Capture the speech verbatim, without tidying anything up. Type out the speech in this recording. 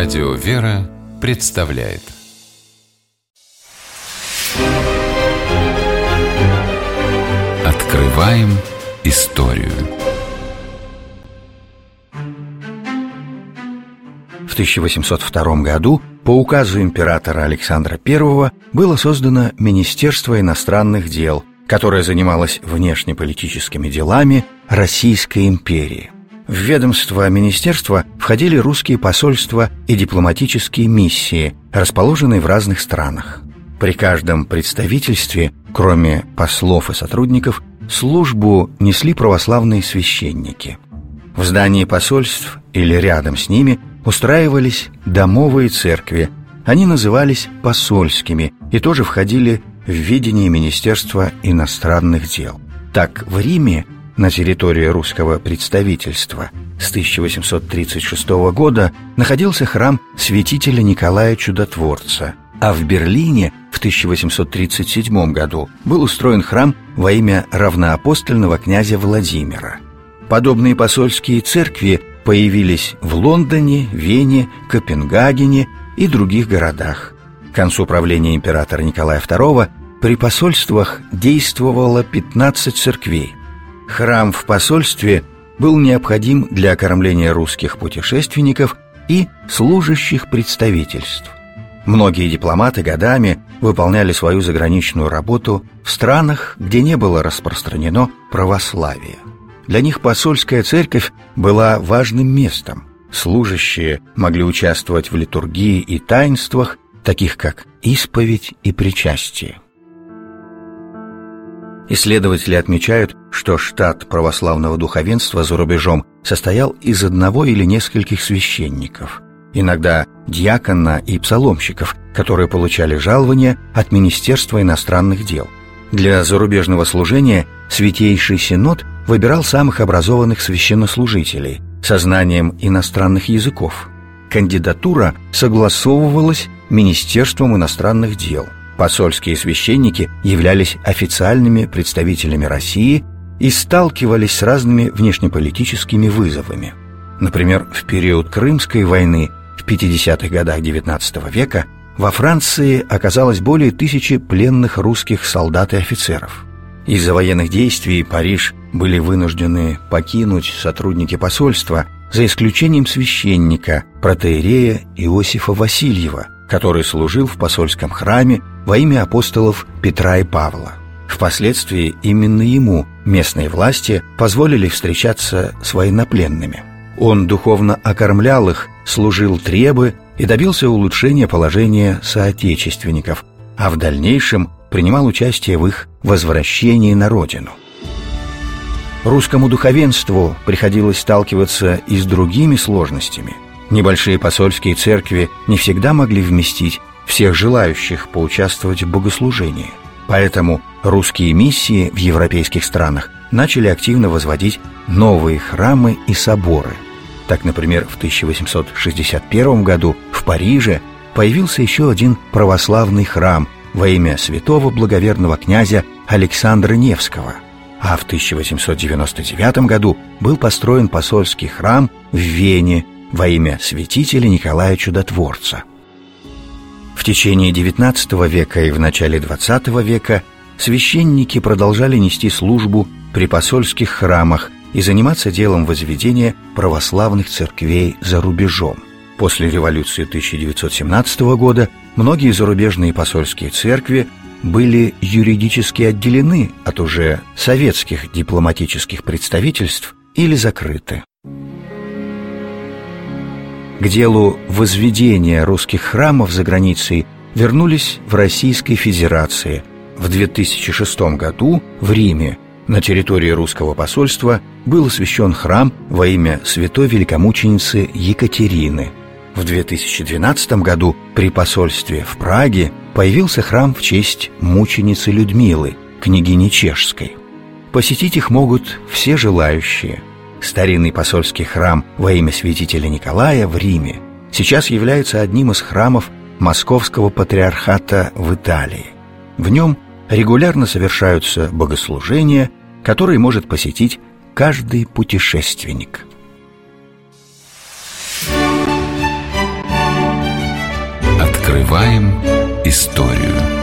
Радио «Вера» представляет Открываем историю. В тысяча восемьсот втором году по указу императора Александра Первого было создано Министерство иностранных дел, которое занималось внешнеполитическими делами Российской империи. В ведомство министерства входили русские посольства и дипломатические миссии, расположенные в разных странах. При каждом представительстве, кроме послов и сотрудников, службу несли православные священники. В здании посольств или рядом с ними устраивались домовые церкви. Они назывались посольскими и тоже входили в ведение Министерства иностранных дел. Так, в Риме, на территории русского представительства, с тысяча восемьсот тридцать шестого года находился храм святителя Николая Чудотворца, а в Берлине в тысяча восемьсот тридцать седьмом году был устроен храм во имя равноапостольного князя Владимира. Подобные посольские церкви появились в Лондоне, Вене, Копенгагене и других городах. К концу правления императора Николая Второго при посольствах действовало пятнадцать церквей. Храм в посольстве был необходим для окормления русских путешественников и служащих представительств. Многие дипломаты годами выполняли свою заграничную работу в странах, где не было распространено православие. Для них посольская церковь была важным местом. Служащие могли участвовать в литургии и таинствах, таких как исповедь и причастие. Исследователи отмечают, что штат православного духовенства за рубежом состоял из одного или нескольких священников, иногда диакона и псаломщиков, которые получали жалования от Министерства иностранных дел. Для зарубежного служения Святейший Синод выбирал самых образованных священнослужителей со знанием иностранных языков. Кандидатура согласовывалась Министерством иностранных дел. Посольские священники являлись официальными представителями России и сталкивались с разными внешнеполитическими вызовами. Например, в период Крымской войны в пятидесятых годах девятнадцатого века во Франции оказалось более тысячи пленных русских солдат и офицеров. Из-за военных действий Париж были вынуждены покинуть сотрудники посольства, за исключением священника, протоиерея Иосифа Васильева, который служил в посольском храме во имя апостолов Петра и Павла. Впоследствии именно ему местные власти позволили встречаться с военнопленными. Он духовно окормлял их, служил требы и добился улучшения положения соотечественников, а в дальнейшем принимал участие в их возвращении на родину. Русскому духовенству приходилось сталкиваться и с другими сложностями. Небольшие посольские церкви не всегда могли вместить всех желающих поучаствовать в богослужении. Поэтому русские миссии в европейских странах начали активно возводить новые храмы и соборы. Так, например, в тысяча восемьсот шестьдесят первом году в Париже появился еще один православный храм во имя святого благоверного князя Александра Невского, а в тысяча восемьсот девяносто девятом году был построен посольский храм в Вене во имя святителя Николая Чудотворца. В течение девятнадцатого века и в начале двадцатого века священники продолжали нести службу при посольских храмах и заниматься делом возведения православных церквей за рубежом. После революции тысяча девятьсот семнадцатого года многие зарубежные посольские церкви были юридически отделены от уже советских дипломатических представительств или закрыты. К делу возведения русских храмов за границей вернулись в Российской Федерации. В две тысячи шестом году в Риме на территории русского посольства был освящен храм во имя святой великомученицы Екатерины. В две тысячи двенадцатом году при посольстве в Праге появился храм в честь мученицы Людмилы, княгини Чешской. Посетить их могут все желающие. Старинный посольский храм во имя святителя Николая в Риме сейчас является одним из храмов Московского патриархата в Италии. В нем регулярно совершаются богослужения, которые может посетить каждый путешественник. Знаем историю.